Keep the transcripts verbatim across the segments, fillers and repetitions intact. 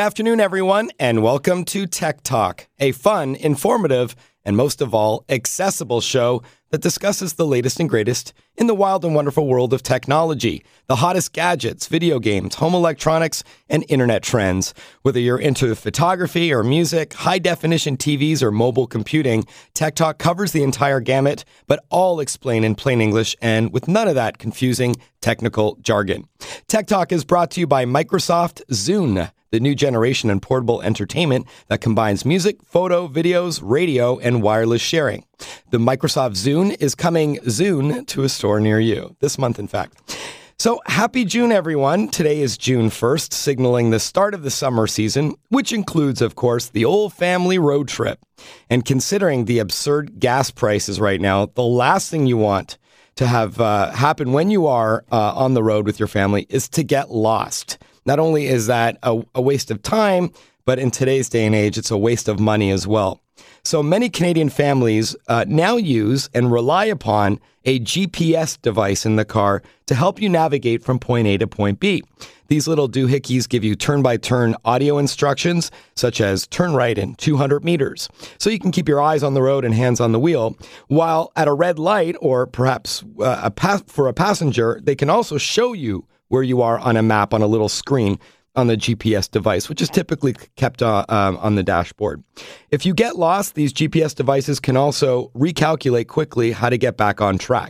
afternoon, everyone, and welcome to Tech Talk, a fun, informative, and most of all, accessible show that discusses the latest and greatest in the wild and wonderful world of technology, the hottest gadgets, video games, home electronics, and internet trends. Whether you're into photography or music, high-definition T Vs, or mobile computing, Tech Talk covers the entire gamut, but all explained in plain English and with none of that confusing technical jargon. Tech Talk is brought to you by Microsoft Zune, the new generation in portable entertainment that combines music, photo, videos, radio, and wireless sharing. The Microsoft Zune is coming soon to a store near you, this month, in fact. So happy June, everyone. Today is June first, signaling the start of the summer season, which includes, of course, the old family road trip. And considering the absurd gas prices right now, the last thing you want to have uh, happen when you are uh, on the road with your family is to get lost. Not only is that a, a waste of time, but in today's day and age, it's a waste of money as well. So many Canadian families uh, now use and rely upon a G P S device in the car to help you navigate from point A to point B. These little doohickeys give you turn-by-turn audio instructions, such as turn right in two hundred meters, so you can keep your eyes on the road and hands on the wheel. While at a red light, or perhaps uh, a pa- for a passenger, they can also show you where you are on a map on a little screen on the G P S device, which is typically kept uh, um, on the dashboard. If you get lost, these G P S devices can also recalculate quickly how to get back on track.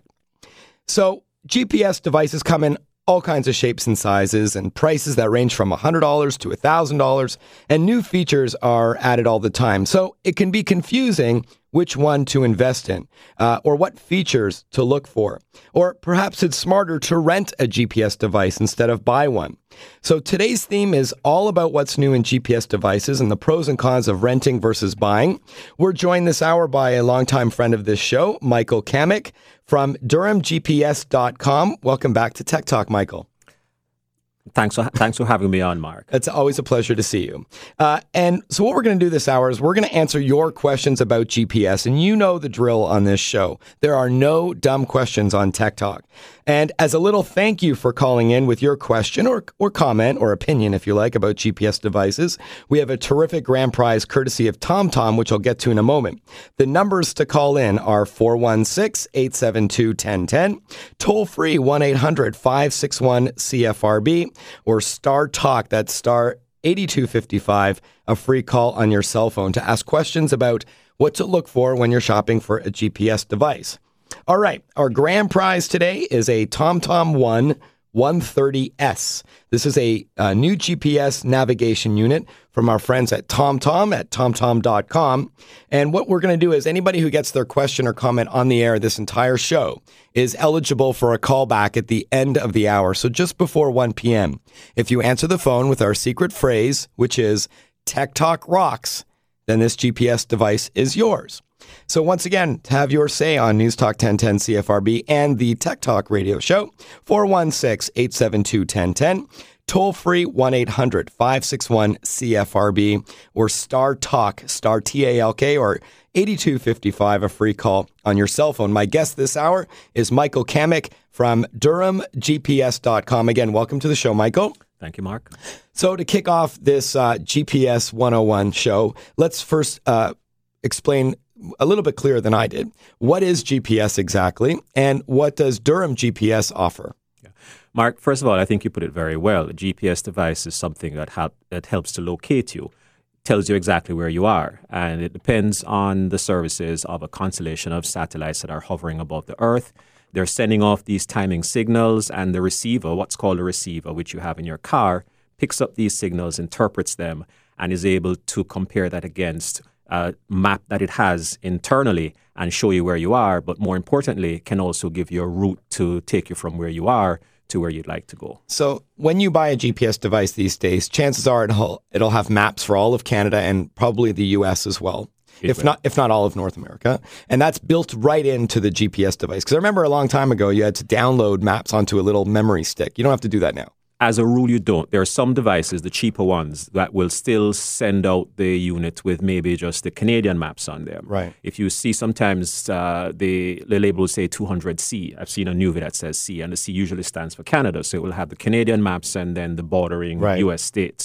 So G P S devices come in all kinds of shapes and sizes and prices that range from one hundred dollars to one thousand dollars, and new features are added all the time. So it can be confusing which one to invest in, uh, or what features to look for. Or perhaps it's smarter to rent a G P S device instead of buy one. So today's theme is all about what's new in G P S devices and the pros and cons of renting versus buying. We're joined this hour by a longtime friend of this show, Michael Kamick from Durham G P S dot com. Welcome back to Tech Talk, Michael. Thanks for, thanks for having me on, Mark. It's always a pleasure to see you. Uh, and so what we're going to do this hour is we're going to answer your questions about G P S. And you know the drill on this show. There are no dumb questions on Tech Talk. And as a little thank you for calling in with your question or or comment or opinion, if you like, about G P S devices, we have a terrific grand prize courtesy of TomTom, which I'll get to in a moment. The numbers to call in are four one six, eight seven two, one zero one zero, toll free one eight hundred, five six one, C F R B, or Star Talk, that's star eighty-two fifty-five, a free call on your cell phone to ask questions about what to look for when you're shopping for a G P S device. All right, our grand prize today is a TomTom One one thirty S. This is a, a new G P S navigation unit from our friends at TomTom at tom tom dot com. And what we're going to do is anybody who gets their question or comment on the air this entire show is eligible for a callback at the end of the hour, so just before one p.m. If you answer the phone with our secret phrase, which is Tech Talk Rocks, then this G P S device is yours. So once again, to have your say on News Talk ten ten C F R B and the Tech Talk radio show, four one six, eight seven two, one zero one zero, toll free one eight hundred, five six one, C F R B, or Star Talk, Star T A L K, or eighty-two fifty-five, a free call on your cell phone. My guest this hour is Michael Kamick from Durham G P S dot com. Again, welcome to the show, Michael. Thank you, Mark. So to kick off this uh, G P S one oh one show, let's first uh, explain a little bit clearer than I did. What is G P S exactly, and what does Durham G P S offer? Yeah. Mark, first of all, I think you put it very well. A G P S device is something that, help, that helps to locate you, tells you exactly where you are, and it depends on the services of a constellation of satellites that are hovering above the Earth. They're sending off these timing signals, and the receiver, what's called a receiver, which you have in your car, picks up these signals, interprets them, and is able to compare that against a map that it has internally and show you where you are, but more importantly, can also give you a route to take you from where you are to where you'd like to go. So when you buy a G P S device these days, chances are it'll, it'll have maps for all of Canada and probably the U S as well. It if will. not if not all of North America. And that's built right into the G P S device. Because I remember a long time ago, you had to download maps onto a little memory stick. You don't have to do that now. As a rule, you don't. There are some devices, the cheaper ones, that will still send out the unit with maybe just the Canadian maps on them. Right. If you see sometimes uh, the, the label will say two hundred C. I've seen a Nuvie that says C, and the C usually stands for Canada. So it will have the Canadian maps and then the bordering right. U S states.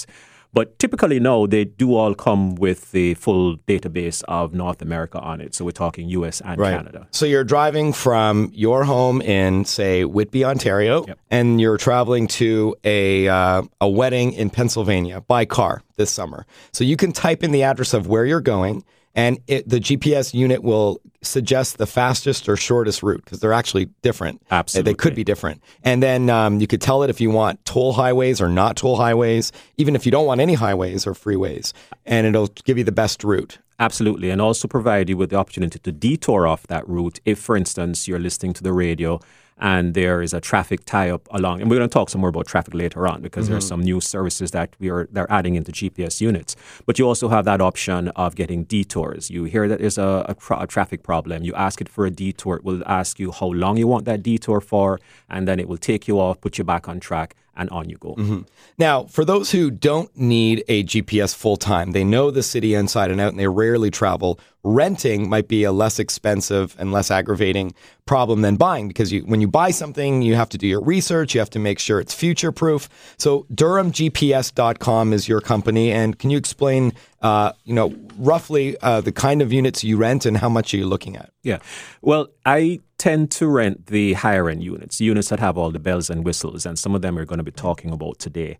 But typically, no, they do all come with the full database of North America on it. So we're talking U S and right. Canada. So you're driving from your home in, say, Whitby, Ontario, yep. and you're traveling to a uh, a wedding in Pennsylvania by car this summer. So you can type in the address of where you're going, and it, the G P S unit will suggest the fastest or shortest route, because they're actually different. Absolutely. They could be different. And then um, you could tell it if you want toll highways or not toll highways, even if you don't want any highways or freeways, and it'll give you the best route. Absolutely. And also provide you with the opportunity to detour off that route if, for instance, you're listening to the radio and there is a traffic tie-up along. And we're going to talk some more about traffic later on, because mm-hmm. there are some new services that we are they're adding into G P S units. But you also have that option of getting detours. You hear that there's a, a, tra- a traffic problem. You ask it for a detour. It will ask you how long you want that detour for, and then it will take you off, put you back on track, and on you go. Mm-hmm. Now, for those who don't need a G P S full-time, they know the city inside and out, and they rarely travel, renting might be a less expensive and less aggravating problem than buying, because you, when you buy something, you have to do your research, you have to make sure it's future-proof. So Durham G P S dot com is your company, and can you explain, uh, you know, roughly uh, the kind of units you rent and how much are you looking at? Yeah. Well, I tend to rent the higher end units, units that have all the bells and whistles, and some of them we're going to be talking about today.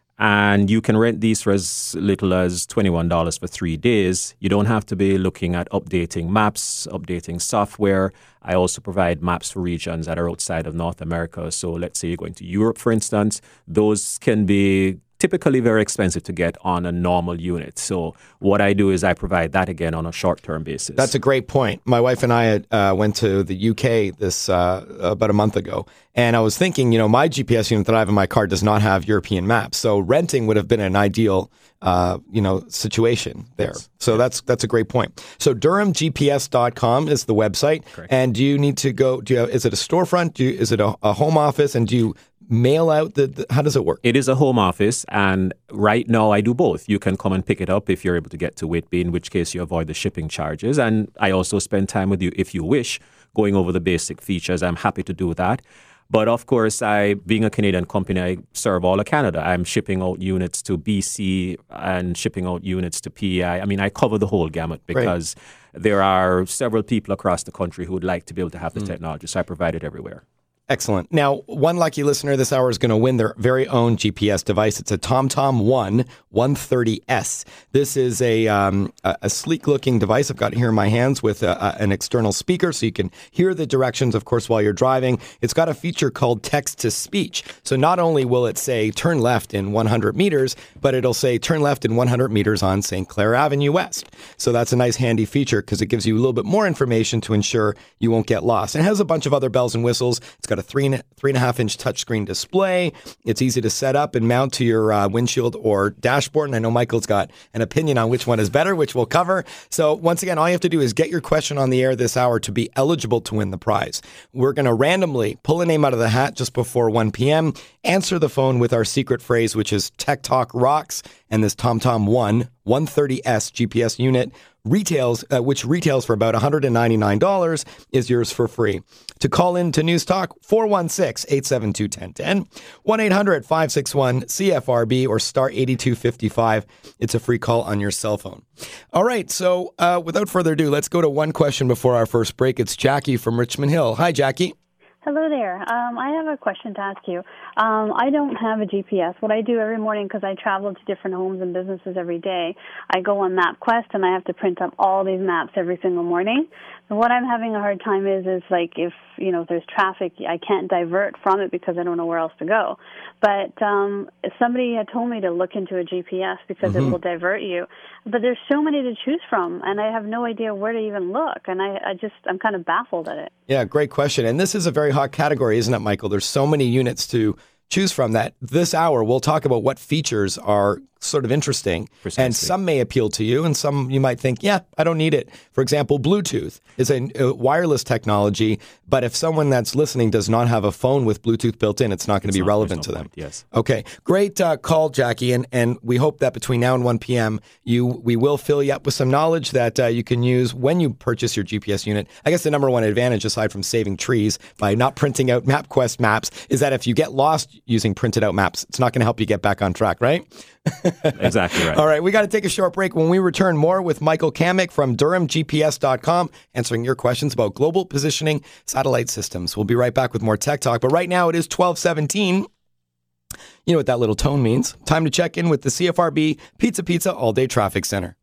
And you can rent these for as little as twenty-one dollars for three days. You don't have to be looking at updating maps, updating software. I also provide maps for regions that are outside of North America. So let's say you're going to Europe, for instance. Those can be typically very expensive to get on a normal unit. So what I do is I provide that again on a short-term basis. That's a great point. My wife and I had, uh, went to the U K this uh, about a month ago, and I was thinking, you know, my G P S unit that I have in my car does not have European maps, so renting would have been an ideal, uh, you know, situation there. Yes. So yeah. that's that's a great point. So Durham G P S dot com is the website. Correct. And do you need to go? Do you have, is it a storefront? Do you, is it a, a home office? And do you mail out the, the, how does it work? It is a home office, and right now I do both. You can come and pick it up if you're able to get to Whitby, in which case you avoid the shipping charges. And I also spend time with you, if you wish, going over the basic features. I'm happy to do that. But of course, I, being a Canadian company, I serve all of Canada. I'm shipping out units to B C and shipping out units to P E I. I mean, I cover the whole gamut, because right. there are several people across the country who would like to be able to have the mm. technology. So I provide it everywhere. Excellent. Now, one lucky listener this hour is going to win their very own G P S device. It's a TomTom One one thirty S. This is a um, a, a sleek-looking device I've got here in my hands with a, a, an external speaker, so you can hear the directions, of course, while you're driving. It's got a feature called text-to-speech. So not only will it say turn left in one hundred meters, but it'll say turn left in one hundred meters on Saint Clair Avenue West. So that's a nice handy feature, because it gives you a little bit more information to ensure you won't get lost. And it has a bunch of other bells and whistles. It's got a three and, three and a half inch touchscreen display. It's easy to set up and mount to your uh, windshield or dashboard. And I know Michael's got an opinion on which one is better, which we'll cover. So once again, all you have to do is get your question on the air this hour to be eligible to win the prize. We're going to randomly pull a name out of the hat just before one p.m., answer the phone with our secret phrase, which is Tech Talk Rocks, and this TomTom One one thirty S G P S unit retails, uh, which retails for about one hundred ninety-nine dollars, is yours for free. To call in to News Talk, four one six, eight seven two, one zero one zero, one eight hundred, five six one, C F R B, or star eighty-two fifty-five. It's a free call on your cell phone. All right, so uh, without further ado, let's go to one question before our first break. It's Jackie from Richmond Hill. Hi, Jackie. Hello there. Um, I have a question to ask you. Um, I don't have a G P S. What I do every morning, because I travel to different homes and businesses every day, I go on MapQuest, and I have to print up all these maps every single morning. So what I'm having a hard time is, is like if, you know, if there's traffic, I can't divert from it because I don't know where else to go. But um, somebody had told me to look into a G P S because mm-hmm. it will divert you. But there's so many to choose from, and I have no idea where to even look. And I, I just, I'm kind of baffled at it. Yeah, great question. And this is a very hot category, isn't it, Michael? There's so many units to choose from that this hour we'll talk about what features are sort of interesting. Precisely. And some may appeal to you, and some you might think, yeah, I don't need it. For example, Bluetooth is a, a wireless technology, but if someone that's listening does not have a phone with Bluetooth built in, it's not going to be not, relevant no to them. Point, yes. Okay, great uh, call, Jackie, and and we hope that between now and one p.m. you we will fill you up with some knowledge that uh, you can use when you purchase your G P S unit. I guess the number one advantage, aside from saving trees by not printing out MapQuest maps, is that if you get lost using printed out maps, it's not going to help you get back on track, right? Exactly right. All right, we got to take a short break. When we return, more with Michael Kamek from Durham G P S dot com, answering your questions about global positioning satellite systems. We'll be right back with more Tech Talk. But right now it is twelve seventeen. You know what that little tone means. Time to check in with the C F R B Pizza Pizza All-Day Traffic Center.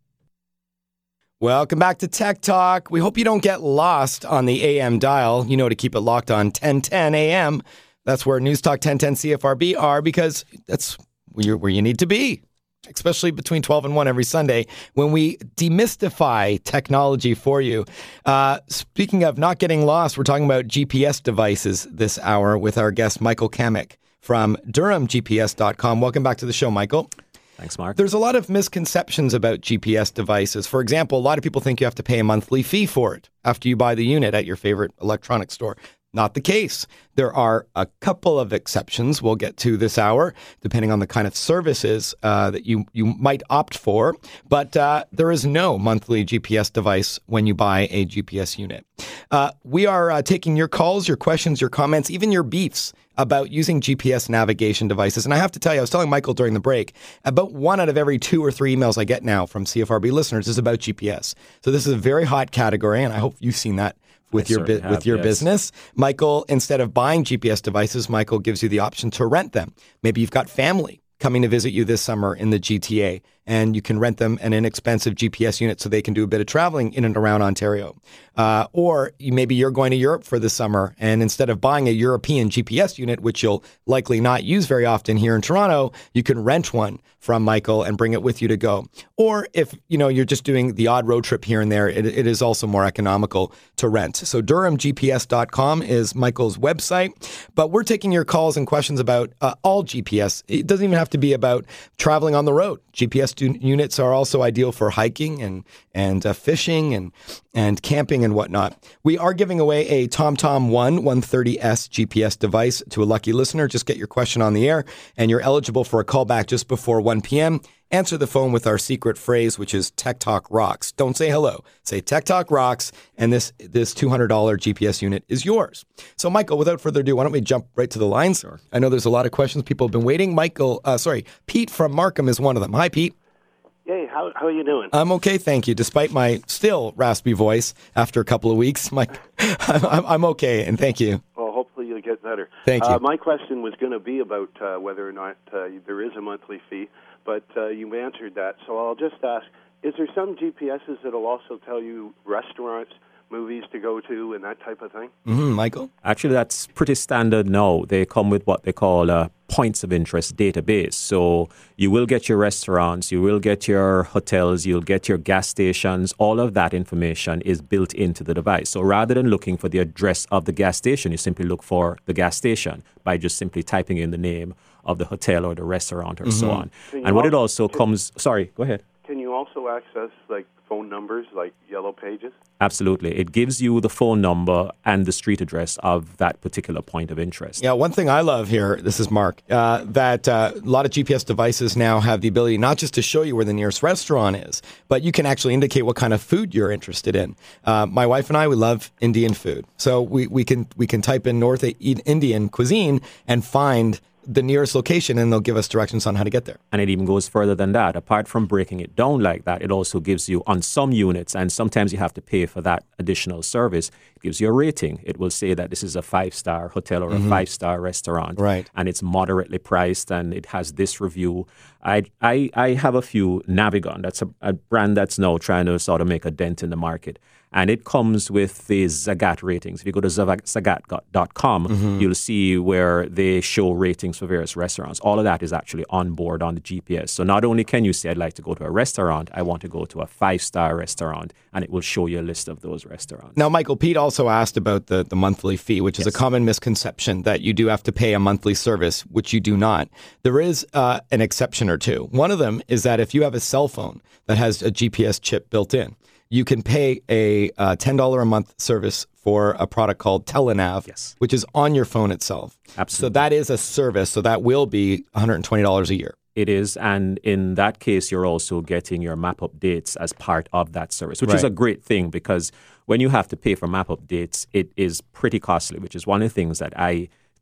Welcome back to Tech Talk. We hope you don't get lost on the A M dial. You know to keep it locked on ten ten A M. That's where News Talk ten ten C F R B are, because that's where, you're, where you need to be, especially between twelve and one every Sunday when we demystify technology for you. Uh, speaking of not getting lost, we're talking about G P S devices this hour with our guest, Michael Kamek from Durham G P S dot com. Welcome back to the show, Michael. Thanks, Mark. There's a lot of misconceptions about G P S devices. For example, a lot of people think you have to pay a monthly fee for it after you buy the unit at your favorite electronics store. Not the case. There are a couple of exceptions we'll get to this hour, depending on the kind of services uh, that you, you might opt for. But uh, there is no monthly G P S device when you buy a G P S unit. Uh, we are uh, taking your calls, your questions, your comments, even your beefs about using G P S navigation devices. And I have to tell you, I was telling Michael during the break, about one out of every two or three emails I get now from C F R B listeners is about G P S. So this is a very hot category, and I hope you've seen that with I your bu- have, with your yes. business. Michael, instead of buying G P S devices, Michael gives you the option to rent them. Maybe you've got family coming to visit you this summer in the G T A, and you can rent them an inexpensive G P S unit so they can do a bit of traveling in and around Ontario. Uh, or you, maybe you're going to Europe for the summer, and instead of buying a European G P S unit, which you'll likely not use very often here in Toronto, you can rent one from Michael and bring it with you to go. Or if you know you're just doing the odd road trip here and there, it, it is also more economical to rent. So Durham G P S dot com is Michael's website. But we're taking your calls and questions about uh, all G P S. It doesn't even have to be about traveling on the road. G P S du- units are also ideal for hiking and and uh, fishing and and camping and whatnot. We are giving away a TomTom One one thirty S G P S device to a lucky listener. Just get your question on the air, and you're eligible for a callback just before one p.m. Answer the phone with our secret phrase, which is Tech Talk Rocks. Don't say hello. Say Tech Talk Rocks, and this this two hundred dollars G P S unit is yours. So, Michael, without further ado, why don't we jump right to the lines? Sure. I know there's a lot of questions people have been waiting. Michael, uh, sorry, Pete from Markham is one of them. Hi, Pete. Hey, how how are you doing? I'm okay, thank you. Despite my still raspy voice after a couple of weeks, Mike, I'm, I'm okay, and thank you. Well, hopefully you'll get better. Thank you. Uh, my question was going to be about uh, whether or not uh, there is a monthly fee, but uh, you've answered that. So I'll just ask, is there some G P S's that will also tell you restaurants, movies to go to, and that type of thing? Mm-hmm, Michael? Actually, that's pretty standard now. They come with what they call a points of interest database. So you will get your restaurants, you will get your hotels, you'll get your gas stations. All of that information is built into the device. So rather than looking for the address of the gas station, you simply look for the gas station by just simply typing in the name of the hotel or the restaurant or mm-hmm. so on. And what it also comes... Sorry, go ahead. Can you also access, like, phone numbers, like Yellow Pages? Absolutely. It gives you the phone number and the street address of that particular point of interest. Yeah, one thing I love here, this is Mark, uh, that uh, a lot of G P S devices now have the ability not just to show you where the nearest restaurant is, but you can actually indicate what kind of food you're interested in. Uh, my wife and I, we love Indian food. So we, we can we can type in North Indian cuisine and find the nearest location, and they'll give us directions on how to get there. And it even goes further than that. Apart from breaking it down like that, it also gives you, on some units, and sometimes you have to pay for that additional service, it gives you a rating. It will say that this is a five-star hotel or mm-hmm. a five-star restaurant. Right. And it's moderately priced, and it has this review. I I, I have a few Navigon. That's a, a brand that's now trying to sort of make a dent in the market. And it comes with the Zagat ratings. If you go to zagat dot com, mm-hmm. you'll see where they show ratings for various restaurants. All of that is actually on board on the G P S. So not only can you say, I'd like to go to a restaurant, I want to go to a five-star restaurant, and it will show you a list of those restaurants. Now, Michael, Pete also asked about the, the monthly fee, which is yes. a common misconception that you do have to pay a monthly service, which you do not. There is uh, an exception or two. One of them is that if you have a cell phone that has a G P S chip built in, you can pay a uh, ten dollars a month service for a product called Telenav, yes. which is on your phone itself. Absolutely. So that is a service. So that will be one hundred twenty dollars a year. It is. And in that case, you're also getting your map updates as part of that service, which right. is a great thing, because when you have to pay for map updates, it is pretty costly, which is one of the things that I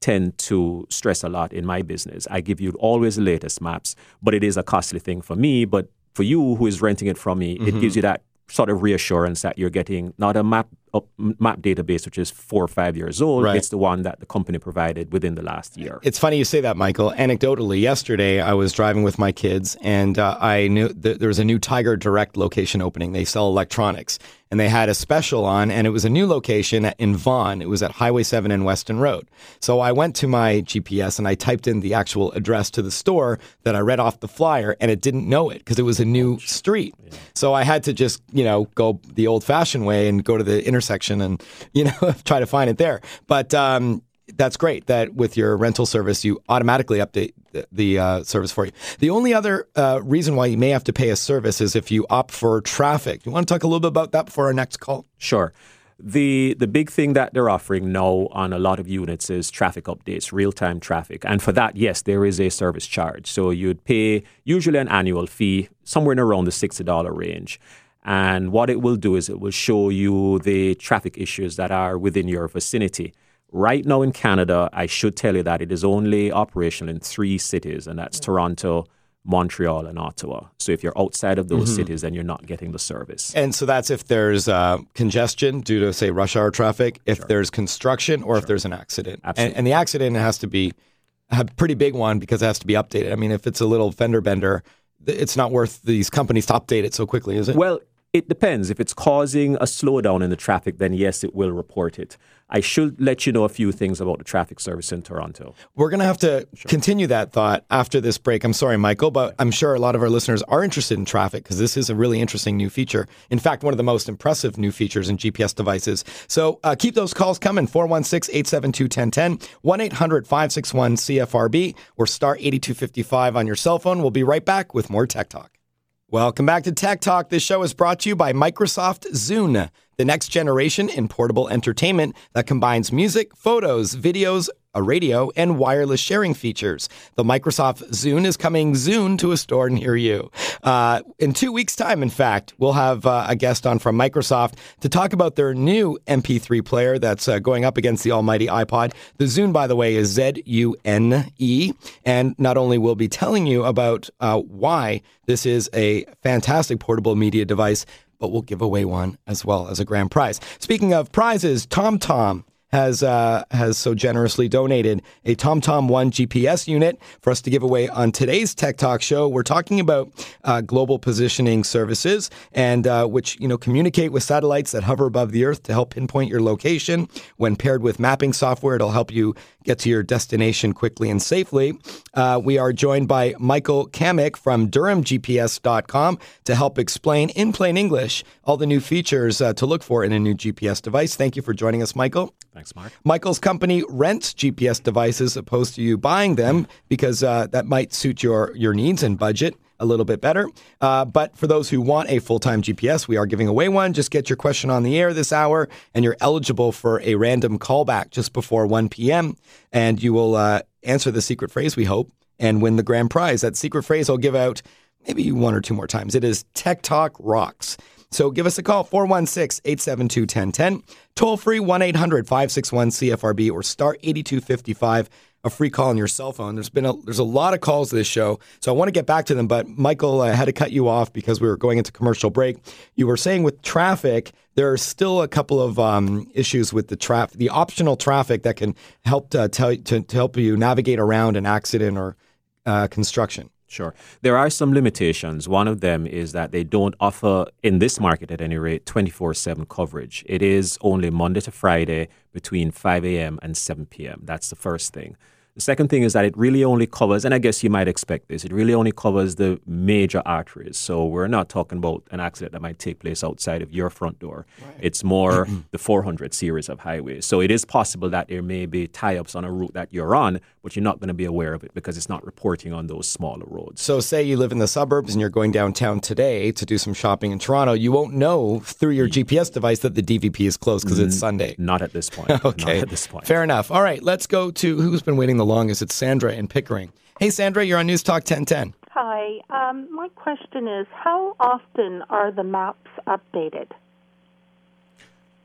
tend to stress a lot in my business. I give you always the latest maps, but it is a costly thing for me. But for you who is renting it from me, mm-hmm. it gives you that sort of reassurance that you're getting not a map a map database which is four or five years old. Right. It's the one that the company provided within the last year. It's funny you say that, Michael. Anecdotally, yesterday I was driving with my kids, and uh, I knew that there was a new Tiger Direct location opening. They sell electronics, and they had a special on, and it was a new location in Vaughan. It was at Highway seven and Weston Road. So I went to my G P S and I typed in the actual address to the store that I read off the flyer, and it didn't know it because it was a new street. Yeah. So I had to just, you know, go the old-fashioned way and go to the intersection and, you know, try to find it there. But um, that's great that with your rental service, you automatically update the, the uh, service for you. The only other uh, reason why you may have to pay a service is if you opt for traffic. You want to talk a little bit about that before our next call? Sure. The the big thing that they're offering now on a lot of units is traffic updates, real-time traffic. And for that, yes, there is a service charge. So you'd pay usually an annual fee, somewhere in around the sixty dollars range. And what it will do is it will show you the traffic issues that are within your vicinity. Right now in Canada, I should tell you that it is only operational in three cities, and that's Toronto, Montreal, and Ottawa. So if you're outside of those mm-hmm. cities, then you're not getting the service. And so that's if there's uh, congestion due to, say, rush hour traffic, if sure. there's construction, or sure. if there's an accident. Absolutely. And, and the accident has to be a pretty big one because it has to be updated. I mean, if it's a little fender bender, it's not worth these companies to update it so quickly, is it? Well, it depends. If it's causing a slowdown in the traffic, then yes, it will report it. I should let you know a few things about the traffic service in Toronto. We're going to have to sure. continue that thought after this break. I'm sorry, Michael, but I'm sure a lot of our listeners are interested in traffic because this is a really interesting new feature. In fact, one of the most impressive new features in G P S devices. So uh, keep those calls coming. four one six, eight seven two, one zero one zero, one eight hundred, five six one, C F R B, or star eighty-two fifty-five on your cell phone. We'll be right back with more Tech Talk. Welcome back to Tech Talk. This show is brought to you by Microsoft Zune, the next generation in portable entertainment that combines music, photos, videos, a radio, and wireless sharing features. The Microsoft Zune is coming soon to a store near you. Uh, in two weeks' time, in fact, we'll have uh, a guest on from Microsoft to talk about their new M P three player that's uh, going up against the almighty iPod. The Zune, by the way, is Z U N E. And not only will be telling you about uh, why this is a fantastic portable media device, but we'll give away one as well as a grand prize. Speaking of prizes, TomTom has uh, has so generously donated a TomTom One G P S unit for us to give away on today's Tech Talk show. We're talking about uh, global positioning services, and uh, which you know communicate with satellites that hover above the Earth to help pinpoint your location. When paired with mapping software, it'll help you get to your destination quickly and safely. Uh, we are joined by Michael Kamick from Durham G P S dot com to help explain in plain English all the new features uh, to look for in a new G P S device. Thank you for joining us, Michael. Thanks, Mark. Michael's company rents G P S devices opposed to you buying them because uh, that might suit your, your needs and budget a little bit better. Uh, but for those who want a full-time G P S, we are giving away one. Just get your question on the air this hour, and you're eligible for a random callback just before one p.m., and you will uh, answer the secret phrase, we hope, and win the grand prize. That secret phrase I'll give out maybe one or two more times. It is Tech Talk Rocks. So give us a call, four one six, eight seven two, one zero one zero, toll free one eight hundred, five six one, C F R B, or star eighty-two fifty-five, a free call on your cell phone. There's been a, there's a lot of calls to this show, so I want to get back to them, but Michael, I had to cut you off because we were going into commercial break. You were saying with traffic, there are still a couple of um, issues with the traffic, the optional traffic that can help to, tell, to, to help you navigate around an accident or uh, construction. Sure. There are some limitations. One of them is that they don't offer, in this market at any rate, twenty-four seven coverage. It is only Monday to Friday between five a.m. and seven p.m. That's the first thing. The second thing is that it really only covers, and I guess you might expect this, it really only covers the major arteries. So we're not talking about an accident that might take place outside of your front door. Right. It's more the four hundred series of highways. So it is possible that there may be tie-ups on a route that you're on, but you're not going to be aware of it because it's not reporting on those smaller roads. So say you live in the suburbs and you're going downtown today to do some shopping in Toronto, you won't know through your G P S device that the D V P is closed because it's Sunday. Not at this point. Okay. Not at this point. Fair enough. All right, let's go to who's been waiting the longest. It's Sandra in Pickering. Hey, Sandra, you're on News Talk ten ten. Hi. Um, my question is, how often are the maps updated?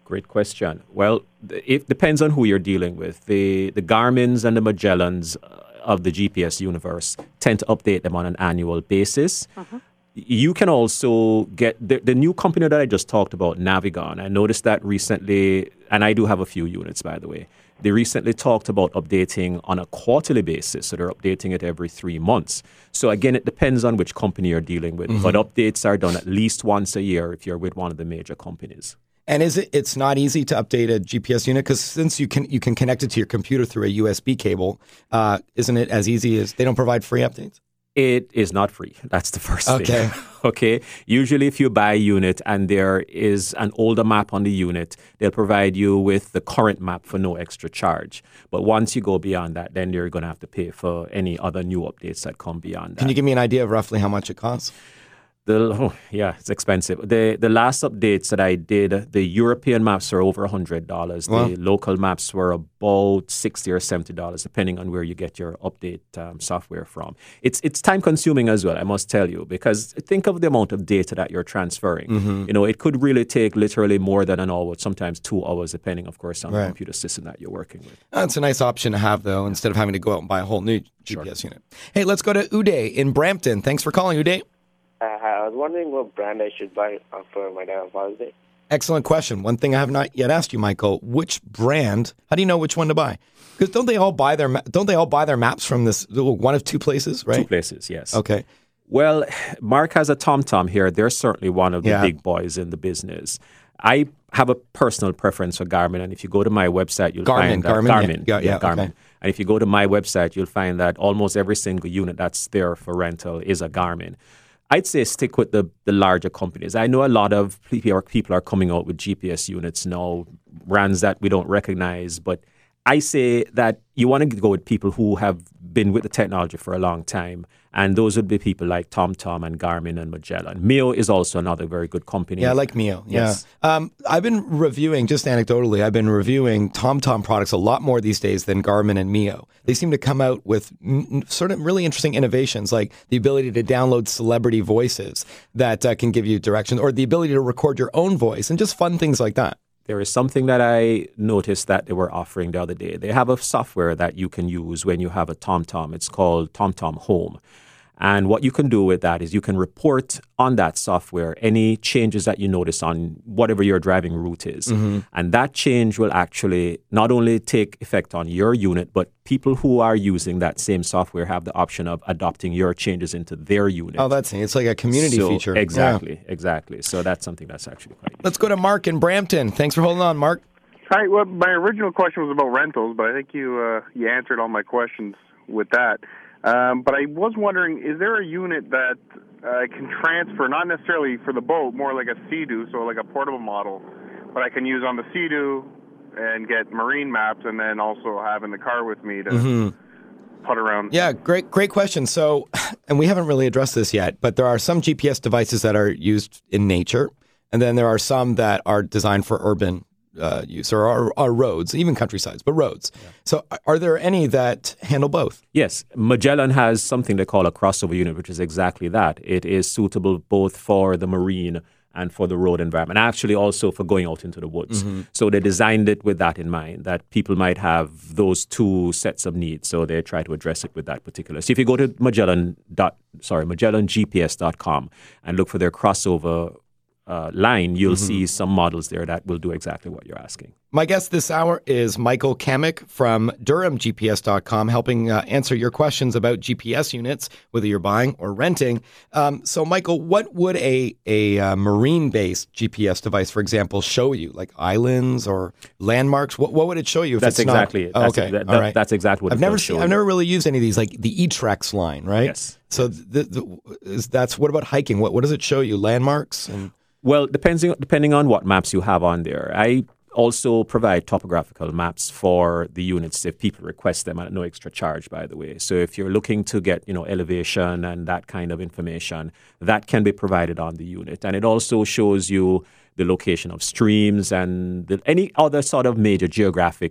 Great question. Well, it depends on who you're dealing with. The the Garmins and the Magellans of the G P S universe tend to update them on an annual basis. Uh-huh. You can also get the, the new company that I just talked about, Navigon. I noticed that recently, and I do have a few units, by the way. They recently talked about updating on a quarterly basis, so they're updating it every three months. So again, it depends on which company you're dealing with, mm-hmm. but updates are done at least once a year if you're with one of the major companies. And is it? It's not easy to update a G P S unit because since you can you can connect it to your computer through a U S B cable, uh, isn't it as easy as they don't provide free updates? It is not free. That's the first okay. thing. Okay. Usually if you buy a unit and there is an older map on the unit, they'll provide you with the current map for no extra charge. But once you go beyond that, then you're going to have to pay for any other new updates that come beyond that. Can you give me an idea of roughly how much it costs? The, oh, yeah, it's expensive. The the last updates that I did, the European maps were over one hundred dollars. Wow. The local maps were about sixty dollars or seventy dollars, depending on where you get your update um, software from. It's it's time consuming as well, I must tell you, because think of the amount of data that you're transferring. Mm-hmm. You know, it could really take literally more than an hour, sometimes two hours, depending, of course, on right. the computer system that you're working with. That's a nice option to have, though, instead of having to go out and buy a whole new G P S sure. unit. Hey, let's go to Uday in Brampton. Thanks for calling, Uday. Uh, I was wondering what brand I should buy for my dad on Father's Day. Excellent question. One thing I have not yet asked you, Michael, which brand? How do you know which one to buy? Because don't they all buy their don't they all buy their maps from this one of two places, right? Two places, yes. Okay. Well, Mark has a TomTom here. They're certainly one of the yeah. big boys in the business. I have a personal preference for Garmin, and if you go to my website, you'll Garmin, find that Garmin, Garmin, yeah, yeah, yeah, Garmin. Okay. And if you go to my website, you'll find that almost every single unit that's there for rental is a Garmin. I'd say stick with the, the larger companies. I know a lot of people are coming out with G P S units now, brands that we don't recognize, but I say that you want to go with people who have been with the technology for a long time, and those would be people like TomTom and Garmin and Magellan. Mio is also another very good company. Yeah, I like Mio. Yes. Yeah. Um, I've been reviewing, just anecdotally, I've been reviewing TomTom products a lot more these days than Garmin and Mio. They seem to come out with n- sort of really interesting innovations, like the ability to download celebrity voices that uh, can give you directions, or the ability to record your own voice, and just fun things like that. There is something that I noticed that they were offering the other day. They have a software that you can use when you have a TomTom. It's called TomTom Home. And what you can do with that is you can report on that software any changes that you notice on whatever your driving route is. Mm-hmm. And that change will actually not only take effect on your unit, but people who are using that same software have the option of adopting your changes into their unit. Oh, that's neat. It's like a community so, feature. Exactly, yeah. exactly. So that's something that's actually quite neat. Let's go to Mark in Brampton. Thanks for holding on, Mark. Hi. Well, my original question was about rentals, but I think you uh, you answered all my questions with that. Um, but I was wondering, is there a unit that uh, can transfer, not necessarily for the boat, more like a Sea-Doo, so like a portable model, but I can use on the Sea-Doo and get marine maps and then also have in the car with me to mm-hmm. putt around? Yeah, great great question. So, and we haven't really addressed this yet, but there are some G P S devices that are used in nature, and then there are some that are designed for urban Uh, use or are, are roads, even countrysides, but roads. Yeah. So are there any that handle both? Yes. Magellan has something they call a crossover unit, which is exactly that. It is suitable both for the marine and for the road environment, actually also for going out into the woods. Mm-hmm. So they designed it with that in mind, that people might have those two sets of needs. So they try to address it with that particular. So if you go to Magellan dot, sorry, Magellan G P S dot com and look for their crossover Uh, line, you'll mm-hmm. see some models there that will do exactly what you're asking. My guest this hour is Michael Kamick from Durham G P S dot com, helping uh, answer your questions about G P S units, whether you're buying or renting. Um, so, Michael, what would a, a uh, marine-based G P S device, for example, show you? Like islands or landmarks? What, what would it show you if that's it's exactly not? it. That's oh, okay, a, that, all right. That's exactly what I've it never does seen. show I've you. never really used any of these, like the eTrex line, right? Yes. So the, the, is, that's what about hiking? What what does it show you? Landmarks and Well, depending depending on what maps you have on there. I also provide topographical maps for the units if people request them at no extra charge, by the way. So if you're looking to get, you know, elevation and that kind of information, that can be provided on the unit. And it also shows you the location of streams and the, any other sort of major geographic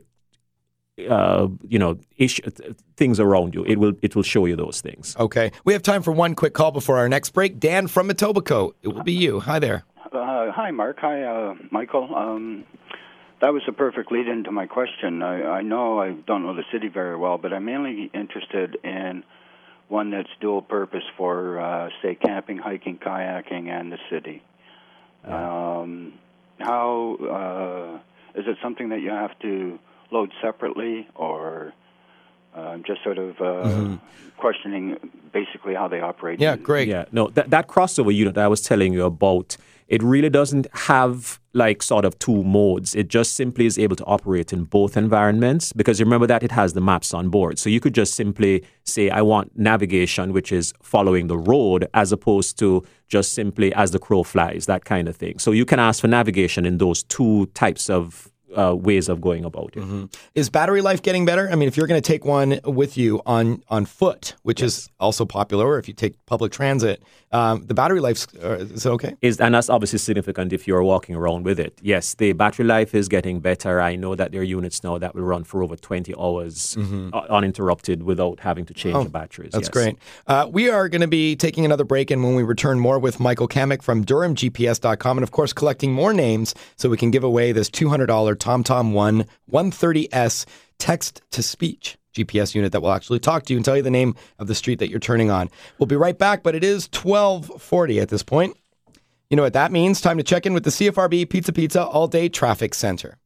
Uh, you know, ish, things around you. It will it will show you those things. Okay. We have time for one quick call before our next break. Dan from Etobicoke. It will be you. Hi there. Uh, hi, Mark. Hi, uh, Michael. Um, That was a perfect lead into my question. I, I know I don't know the city very well, but I'm mainly interested in one that's dual purpose for, uh, say, camping, hiking, kayaking, and the city. Yeah. Um, how uh, is it something that you have to load separately, or uh, just sort of uh, mm-hmm. questioning basically how they operate? Yeah, great. Yeah, no, that that crossover unit that I was telling you about, it really doesn't have like sort of two modes. It just simply is able to operate in both environments, because remember that it has the maps on board. So you could just simply say, I want navigation, which is following the road, as opposed to just simply as the crow flies, that kind of thing. So you can ask for navigation in those two types of Uh, ways of going about it. Mm-hmm. Is battery life getting better? I mean, if you're going to take one with you on, on foot, which yes. is also popular, or if you take public transit, um, the battery life, uh, is it okay? Is, and that's obviously significant if you're walking around with it. Yes, the battery life is getting better. I know that there are units now that will run for over twenty hours mm-hmm. uninterrupted without having to change oh, the batteries. That's yes. great. Uh, we are going to be taking another break, and when we return, more with Michael Kamek from Durham G P S dot com, and of course, collecting more names so we can give away this two hundred dollars TomTom One one thirty S text-to-speech G P S unit that will actually talk to you and tell you the name of the street that you're turning on. We'll be right back, but it is twelve forty at this point. You know what that means? Time to check in with the C F R B Pizza Pizza All-Day Traffic Center.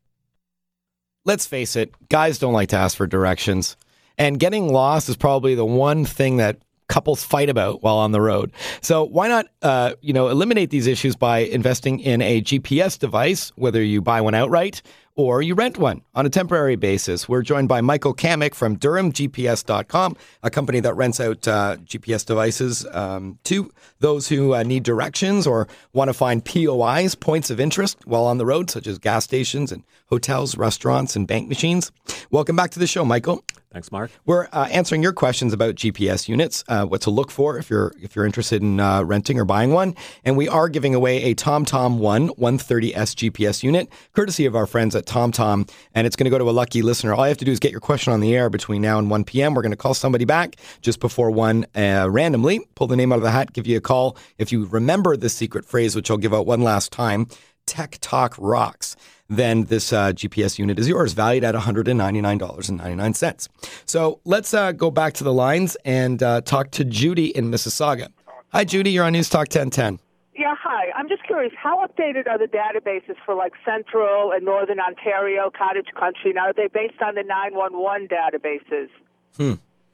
Let's face it, guys don't like to ask for directions, and getting lost is probably the one thing that couples fight about while on the road. So why not, uh, you know, eliminate these issues by investing in a G P S device, whether you buy one outright or you rent one on a temporary basis. We're joined by Michael Kamek from Durham G P S dot com, a company that rents out uh, G P S devices um, to those who uh, need directions or want to find P O Is, points of interest, while on the road, such as gas stations and hotels, restaurants, and bank machines. Welcome back to the show, Michael. Thanks, Mark. We're uh, answering your questions about G P S units, uh, what to look for if you're if you're interested in uh, renting or buying one. And we are giving away a TomTom One one thirty S G P S unit, courtesy of our friends at TomTom. And it's going to go to a lucky listener. All you have to do is get your question on the air between now and one p.m. We're going to call somebody back just before one uh, randomly, pull the name out of the hat, give you a call. If you remember the secret phrase, which I'll give out one last time, Tech Talk Rocks, then this uh, G P S unit is yours, valued at one hundred ninety-nine dollars and ninety-nine cents. So let's uh, go back to the lines and uh, talk to Judy in Mississauga. Hi, Judy. You're on News Talk ten ten. Yeah, hi. I'm just curious, how updated are the databases for like Central and Northern Ontario, Cottage Country? Now, are they based on the nine one one databases? Hmm.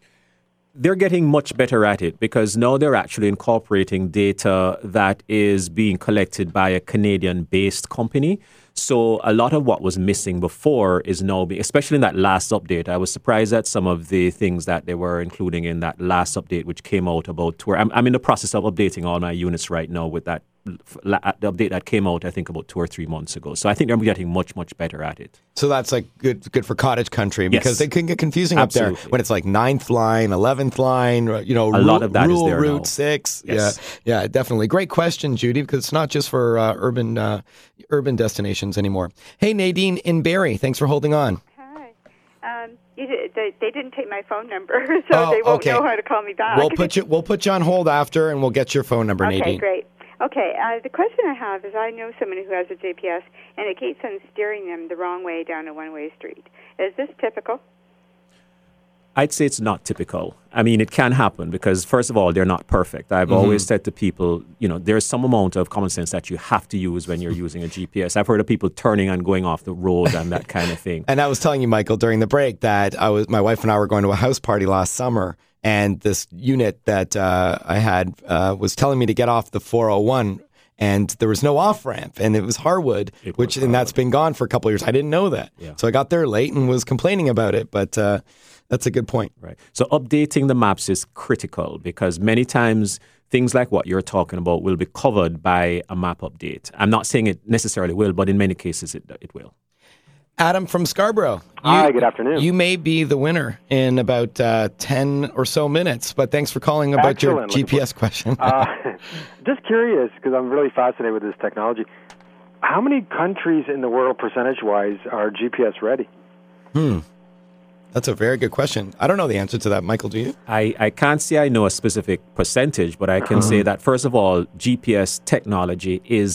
They're getting much better at it, because now they're actually incorporating data that is being collected by a Canadian-based company. So a lot of what was missing before is now being, especially in that last update. I was surprised at some of the things that they were including in that last update, which came out about tour. I'm, I'm in the process of updating all my units right now with that the update that came out, I think, about two or three months ago. So I think they're getting much, much better at it. So that's like good good for cottage country, because yes. they can get confusing Absolutely. up there when it's like ninth line, eleventh line, you know, a ru- lot of that rural is there route now. six. Yes. Yeah, yeah, definitely. Great question, Judy, because it's not just for uh, urban uh, urban destinations anymore. Hey, Nadine in Barrie, thanks for holding on. Hi. Um, you did, they, they didn't take my phone number, so oh, they won't okay. know how to call me back. We'll put you we'll put you on hold after, and we'll get your phone number, okay, Nadine. Okay, great. Okay, uh, the question I have is I know someone who has a G P S, and it keeps on steering them the wrong way down a one-way street. Is this typical? I'd say it's not typical. I mean, it can happen because, first of all, they're not perfect. I've mm-hmm. always said to people, you know, there's some amount of common sense that you have to use when you're using a G P S. I've heard of people turning and going off the road and that kind of thing. And I was telling you, Michael, during the break that I was, my wife and I were going to a house party last summer, and this unit that uh, I had uh, was telling me to get off the four oh one, and there was no off-ramp, and it was Harwood, it which was and Harwood. That's been gone for a couple of years. I didn't know that. Yeah. So I got there late and was complaining about it, but uh, that's a good point. Right. So updating the maps is critical, because many times things like what you're talking about will be covered by a map update. I'm not saying it necessarily will, but in many cases it it will. Adam from Scarborough. You, Hi, good afternoon. You may be the winner in about uh, ten or so minutes, but thanks for calling about Excellent. your G P S question. uh, just curious, because I'm really fascinated with this technology. How many countries in the world, percentage-wise, are G P S ready? Hmm. That's a very good question. I don't know the answer to that. Michael, do you? I, I can't say I know a specific percentage, but I can uh-huh. say that, first of all, G P S technology is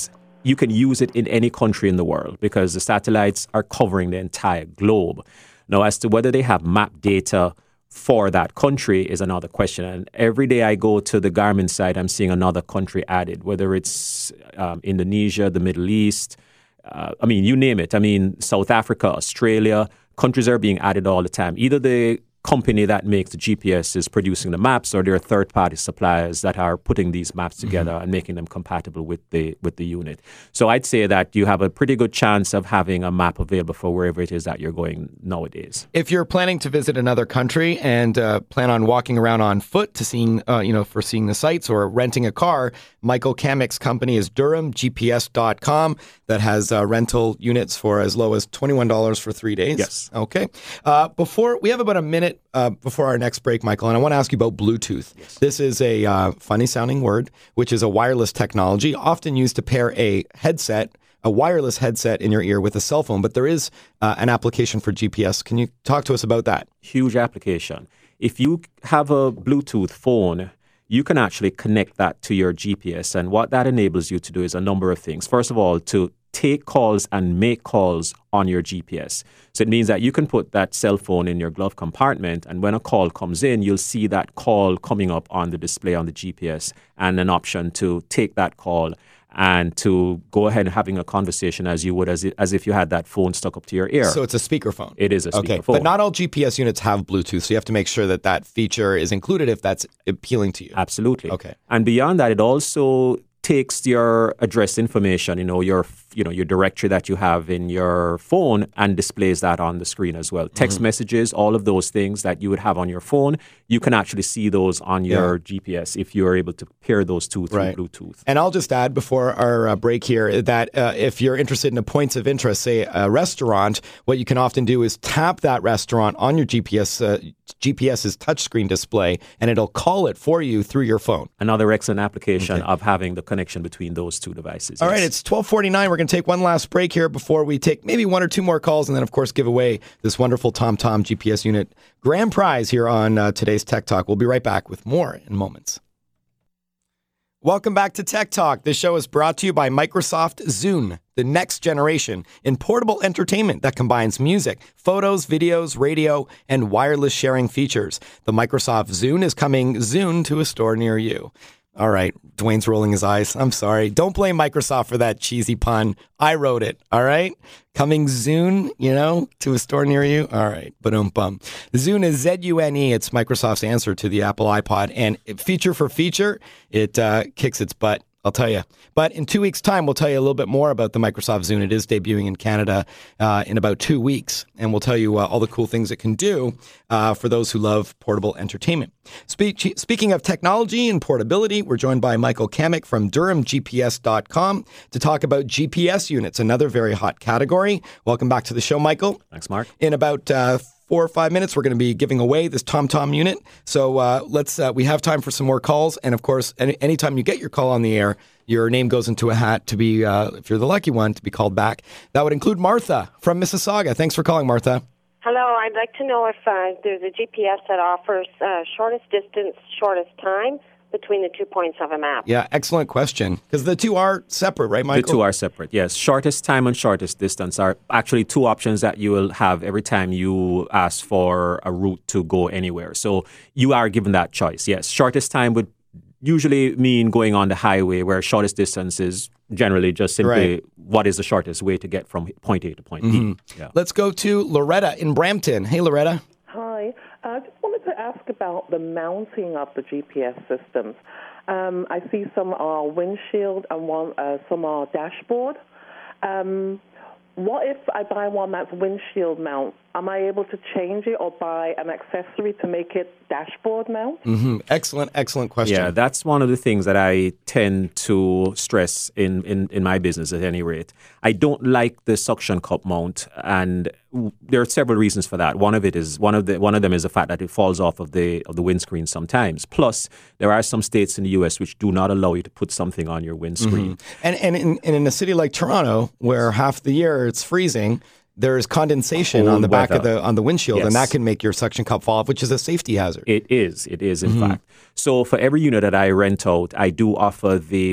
you can use it in any country in the world because the satellites are covering the entire globe. Now, as to whether they have map data for that country is another question. And every day I go to the Garmin site, I'm seeing another country added, whether it's um, Indonesia, the Middle East, uh, I mean, you name it. I mean, South Africa, Australia, countries are being added all the time. Either the company that makes the G P S is producing the maps, or there are third-party suppliers that are putting these maps together mm-hmm. and making them compatible with the with the unit. So I'd say that you have a pretty good chance of having a map available for wherever it is that you're going nowadays. If you're planning to visit another country and uh, plan on walking around on foot to seeing, uh, you know, for seeing the sights or renting a car, Michael Kamick's company is Durham G P S dot com that has uh, rental units for as low as twenty-one dollars for three days. Yes. Okay. Uh, before we have about a minute uh, before our next break, Michael, and I want to ask you about Bluetooth. Yes. This is a uh, funny sounding word, which is a wireless technology often used to pair a headset, a wireless headset in your ear with a cell phone. But there is uh, an application for G P S. Can you talk to us about that? Huge application. If you have a Bluetooth phone, you can actually connect that to your G P S. And what that enables you to do is a number of things. First of all, to take calls and make calls on your G P S. So it means that you can put that cell phone in your glove compartment, and when a call comes in, you'll see that call coming up on the display on the G P S and an option to take that call and to go ahead and having a conversation as you would as, it, as if you had that phone stuck up to your ear. So it's a speakerphone. It is a speakerphone. Okay, but not all G P S units have Bluetooth, so you have to make sure that that feature is included if that's appealing to you. Absolutely. Okay. And beyond that, it also takes your address information, you know, your you know your directory that you have in your phone, and displays that on the screen as well. Text mm-hmm. messages, all of those things that you would have on your phone, you can actually see those on your yeah. G P S if you are able to pair those two through right. Bluetooth. And I'll just add before our uh, break here that uh, if you're interested in a points of interest, say a restaurant, what you can often do is tap that restaurant on your G P S uh, GPS's touchscreen display, and it'll call it for you through your phone. Another excellent application okay. of having the connection between those two devices. All yes. right, it's twelve forty-nine. We're going to take one last break here before we take maybe one or two more calls, and then, of course, give away this wonderful TomTom G P S unit grand prize here on uh, today's Tech Talk. We'll be right back with more in moments. Welcome back to Tech Talk. This show is brought to you by Microsoft Zune, the next generation in portable entertainment that combines music, photos, videos, radio, and wireless sharing features. The Microsoft Zune is coming soon to a store near you. All right, Dwayne's rolling his eyes. I'm sorry. Don't blame Microsoft for that cheesy pun. I wrote it, all right? Coming soon, you know, to a store near you. All right, ba-dum-bum. Zune is Z U N E. It's Microsoft's answer to the Apple iPod. And feature for feature, it uh, kicks its butt, I'll tell you. But in two weeks' time, we'll tell you a little bit more about the Microsoft Zune. It is debuting in Canada uh, in about two weeks. And we'll tell you uh, all the cool things it can do uh, for those who love portable entertainment. Spe- speaking of technology and portability, we're joined by Michael Kamick from Durham G P S dot com to talk about G P S units, another very hot category. Welcome back to the show, Michael. Thanks, Mark. In about uh, four or five minutes, we're going to be giving away this TomTom unit. So uh, let's uh, we have time for some more calls. And of course, any anytime you get your call on the air, your name goes into a hat to be, uh, if you're the lucky one, to be called back. That would include Martha from Mississauga. Thanks for calling, Martha. Hello, I'd like to know if uh, there's a G P S that offers uh, shortest distance, shortest time between the two points of a map. Yeah, excellent question. Because the two are separate, right, Michael? The two are separate, yes. Shortest time and shortest distance are actually two options that you will have every time you ask for a route to go anywhere. So you are given that choice, yes. Shortest time would usually mean going on the highway, where shortest distance is generally just simply right. what is the shortest way to get from point A to point mm-hmm. B. Yeah. Let's go to Loretta in Brampton. Hey, Loretta. Hi. I just wanted to ask about the mounting of the G P S systems. Um, I see some are windshield and one uh, some are dashboard. Um, what if I buy one that's windshield mount? Am I able to change it or buy an accessory to make it dashboard mount? Mm-hmm. Excellent, excellent question. Yeah, that's one of the things that I tend to stress in, in, in my business at any rate. I don't like the suction cup mount, and there are several reasons for that. One of it is one of the one of them is the fact that it falls off of the of the windscreen sometimes. Plus, there are some states in the U S which do not allow you to put something on your windscreen. Mm-hmm. And and in, and in a city like Toronto, where half the year it's freezing, there is condensation Cold on the back weather. of the on the windshield, Yes. and that can make your suction cup fall off, which is a safety hazard. It is. It is, in Mm-hmm. fact. So for every unit that I rent out, I do offer the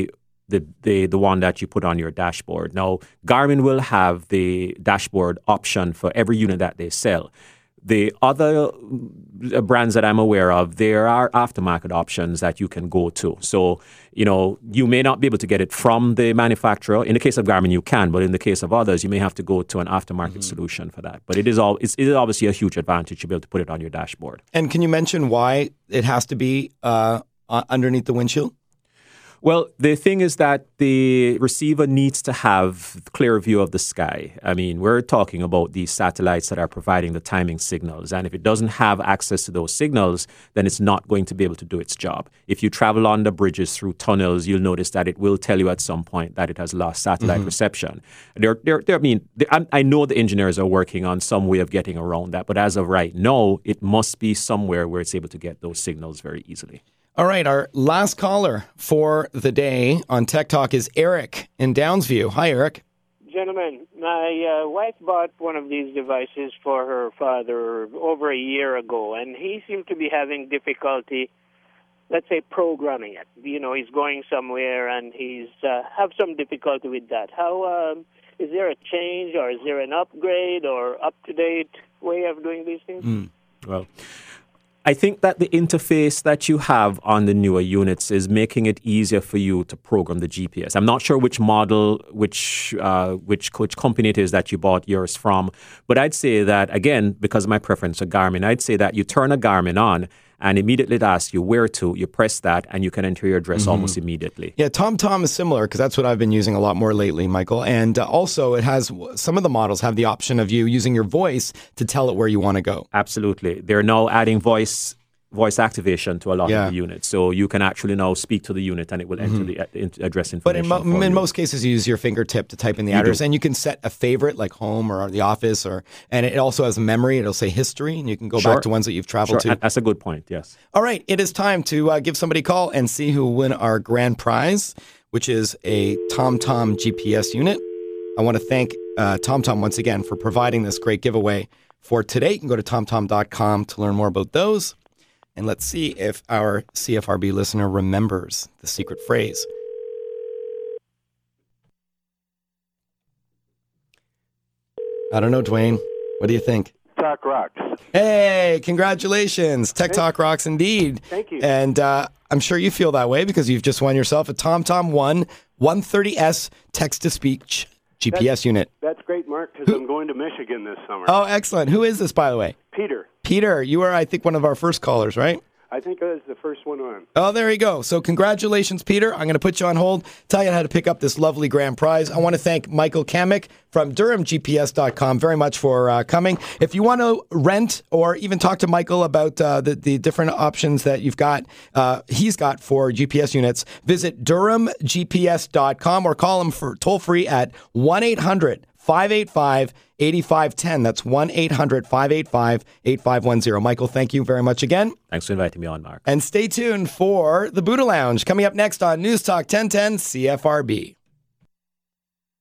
the, the the one that you put on your dashboard. Now, Garmin will have the dashboard option for every unit that they sell. The other brands that I'm aware of, there are aftermarket options that you can go to. So, you know, you may not be able to get it from the manufacturer. In the case of Garmin, you can, but in the case of others, you may have to go to an aftermarket mm-hmm. solution for that. But it is all it's, it is obviously a huge advantage to be able to put it on your dashboard. And can you mention why it has to be uh, underneath the windshield? Well, the thing is that the receiver needs to have clear view of the sky. I mean, we're talking about these satellites that are providing the timing signals. And if it doesn't have access to those signals, then it's not going to be able to do its job. If you travel under bridges through tunnels, you'll notice that it will tell you at some point that it has lost satellite mm-hmm. reception. There, there, there, I mean, I, I know the engineers are working on some way of getting around that. But as of right now, it must be somewhere where it's able to get those signals very easily. All right, our last caller for the day on Tech Talk is Eric in Downsview. Hi, Eric. Gentlemen, my uh, wife bought one of these devices for her father over a year ago, and he seemed to be having difficulty, let's say, programming it. You know, he's going somewhere, and he's uh, have some difficulty with that. How um, is there a change, or is there an upgrade, or up-to-date way of doing these things? Mm. Well, I think that the interface that you have on the newer units is making it easier for you to program the G P S. I'm not sure which model, which uh, which which company it is that you bought yours from, but I'd say that, again, because of my preference for Garmin, I'd say that you turn a Garmin on and immediately it asks you where to. You press that and you can enter your address mm-hmm. almost immediately. Yeah, TomTom is similar because that's what I've been using a lot more lately, Michael. And uh, also it has, some of the models have the option of you using your voice to tell it where you want to go. Absolutely. They're now adding voice voice activation to a lot yeah. of the units. So you can actually now speak to the unit and it will enter mm-hmm. the uh, address information. But in, mo- in you. most cases, you use your fingertip to type in the you address. do. And you can set a favorite like home or the office. or And it also has memory. It'll say history and you can go sure. back to ones that you've traveled sure. to. That's a good point, yes. All right. It is time to uh, give somebody a call and see who will win our grand prize, which is a TomTom G P S unit. I want to thank uh, TomTom once again for providing this great giveaway for today. You can go to tom tom dot com to learn more about those. And let's see if our C F R B listener remembers the secret phrase. I don't know, Dwayne. What do you think? Talk rocks. Hey, congratulations. Tech Talk rocks indeed. Thank you. And uh, I'm sure you feel that way because you've just won yourself a TomTom One one thirty S text-to-speech G P S that's, unit. That's great, Mark, because I'm going to Michigan this summer. Oh, excellent. Who is this, by the way? Peter. Peter, you are, I think, one of our first callers, right? I think I was the first one on. Oh, there you go. So congratulations, Peter. I'm going to put you on hold, tell you how to pick up this lovely grand prize. I want to thank Michael Kamek from Durham G P S dot com very much for uh, coming. If you want to rent or even talk to Michael about uh, the, the different options that you've got, uh, he's got for G P S units, visit Durham G P S dot com or call him for toll free at one eight hundred five eight five eight five one zero. That's one eight hundred five eight five eight five one zero. Michael, thank you very much again. Thanks for inviting me on, Mark. And stay tuned for the Buddha Lounge coming up next on News Talk ten ten C F R B.